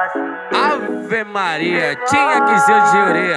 Ave Maria, tinha que ser de orelha.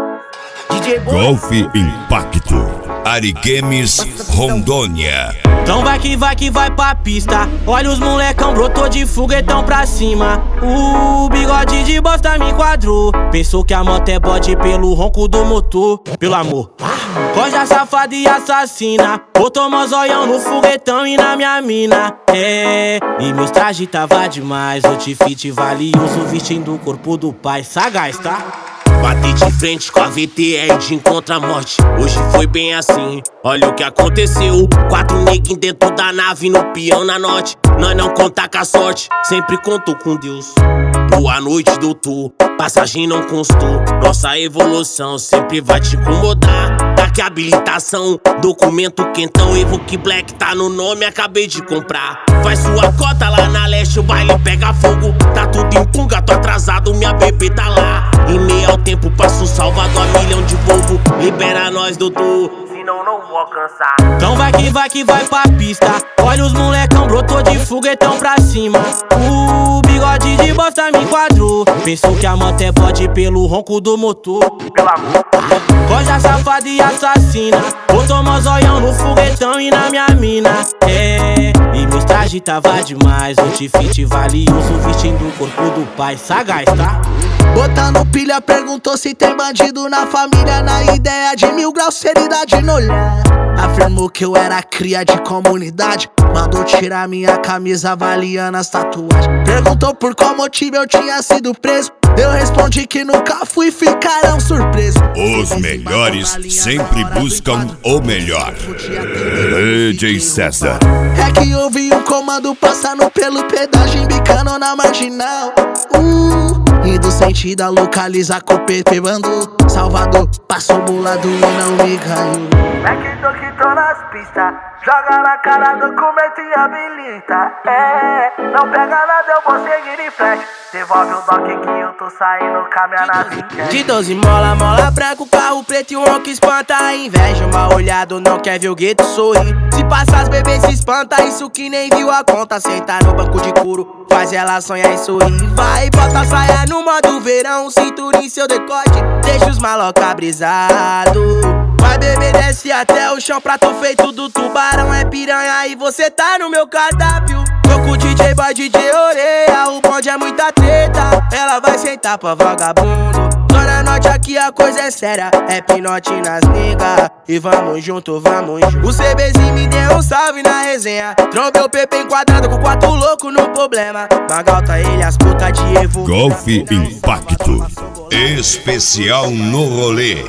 Golf Impacto, Arigames, Rondônia. Então vai que vai pra pista. Olha os molecão, brotou de foguetão pra cima. O bigode de bosta me enquadrou. Pensou que a moto é bode pelo ronco do motor. Pelo amor, coja safada e assassina. Botou mozóião no foguetão e na minha mina. E meus trajes tava demais. Outfit valioso, vestindo o corpo do pai. Sagaz, tá? Bati de frente com a VTR de encontro à morte. Hoje foi bem assim, olha o que aconteceu. 4 neguinhos dentro da nave, no peão na norte. Nós não conta com a sorte, sempre contou com Deus. Boa noite, doutor, passagem não constou. Nossa evolução sempre vai te incomodar. Daqui a habilitação, documento quentão. Evoque Black tá no nome, acabei de comprar. Faz sua cota lá na leste, o baile pega fogo. Tá tudo em punga, tô atrasado, minha bebê tá lá. Em meio ao tempo, passo Salvador a milhão de Volvo. Libera nós, doutor, senão não vou alcançar. Então vai que vai pra pista. Olha os molecão, brotou de foguetão pra cima. O bigode de bosta me enquadrou. Pensou que a moto é bode pelo ronco do motor. Pelo amor, coja safada e assassina. Botou mozóião no foguetão e na minha mina. E meus trajes tava demais. Outfit valioso, vestindo o corpo do pai. Sagaz, tá? Botando pilha, perguntou se tem bandido na família. Na ideia de 1000 graus, seriedade no olhar. Afirmou que eu era cria de comunidade. Mandou tirar minha camisa avaliando as tatuagens. Perguntou por qual motivo eu tinha sido preso. Eu respondi que nunca fui e ficarão surpresos. Os melhores sempre buscam o melhor. DJ César. É que eu vi um comando passando pelo pedágio, embicando na marginal. Indo sentido a localizar com o PP mandou. Salvador, passou bolado e não me ganhou. É que tô nas pistas, joga na cara, documento e habilita. Não pega nada, eu vou seguir em frente. Devolve o doc que eu tô saindo com a minha nave. De 12 mola branco, carro preto e um ronco espanta a inveja. Mal olhado, não quer ver o gueto sorrir. Se passar as bebês se espanta, isso que nem viu a conta. Sentar no banco de couro, faz ela sonhar e sorrir. Vai, bota a saia no modo verão, cintura em seu decote, deixa os maloca brisado. Vai beber, desce até o chão, prato feito do tubarão. É piranha e você tá no meu cardápio. Tô com o DJ Boy, DJ Orelha, o bonde é muita treta. Ela vai sentar pra vagabundo. Zona Norte aqui a coisa é séria, é pinote nas nega. E vamos junto, vamos junto. O CBzinho me deu um salve na resenha. Trombei o PP enquadrado com 4 loucos no problema. Magalta ele, as putas de Evo. Golf Impacto, especial no rolê.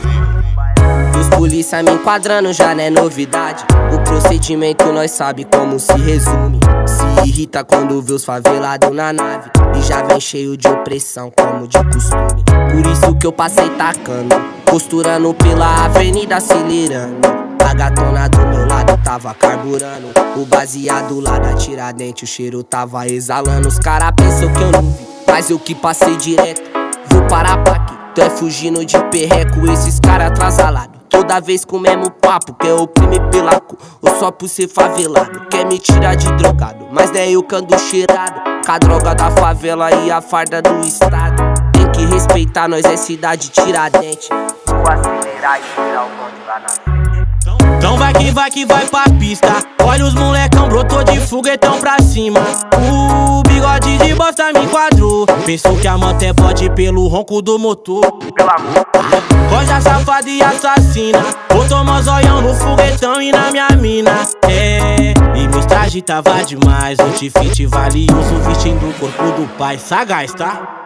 Os polícia me enquadrando já não é novidade. O procedimento nós sabe como se resume. Se irrita quando vê os favelados na nave. E já vem cheio de opressão como de costume. Por isso que eu passei tacando, costurando pela avenida acelerando. A gatona do meu lado tava carburando. O baseado lá da Tiradentes, o cheiro tava exalando. Os cara pensam que eu não vi, mas eu que passei direto. Vou parar pra aqui, tu é fugindo de perreco. Esses cara atrasalados, toda vez com o mesmo papo. Quer oprimir pela cor, ou só por ser favelado. Quer me tirar de drogado, mas daí eu que ando cheirado. Com a droga da favela e a farda do estado. Tem que respeitar, nós é cidade Tiradentes. Vou acelerar e tirar o bonde lá na frente. Então vai que vai pra pista. Olha os molecão, brotou de foguetão pra cima. O bigode de bosta me enquadrou. Pensou que a moto é bode pelo ronco do motor. Pelo amor, coja safada e assassina. Botou mozóião no foguetão e na minha mina. E meus trajes tava demais. Outfit valioso, vestindo o corpo do pai. Sagaz, tá?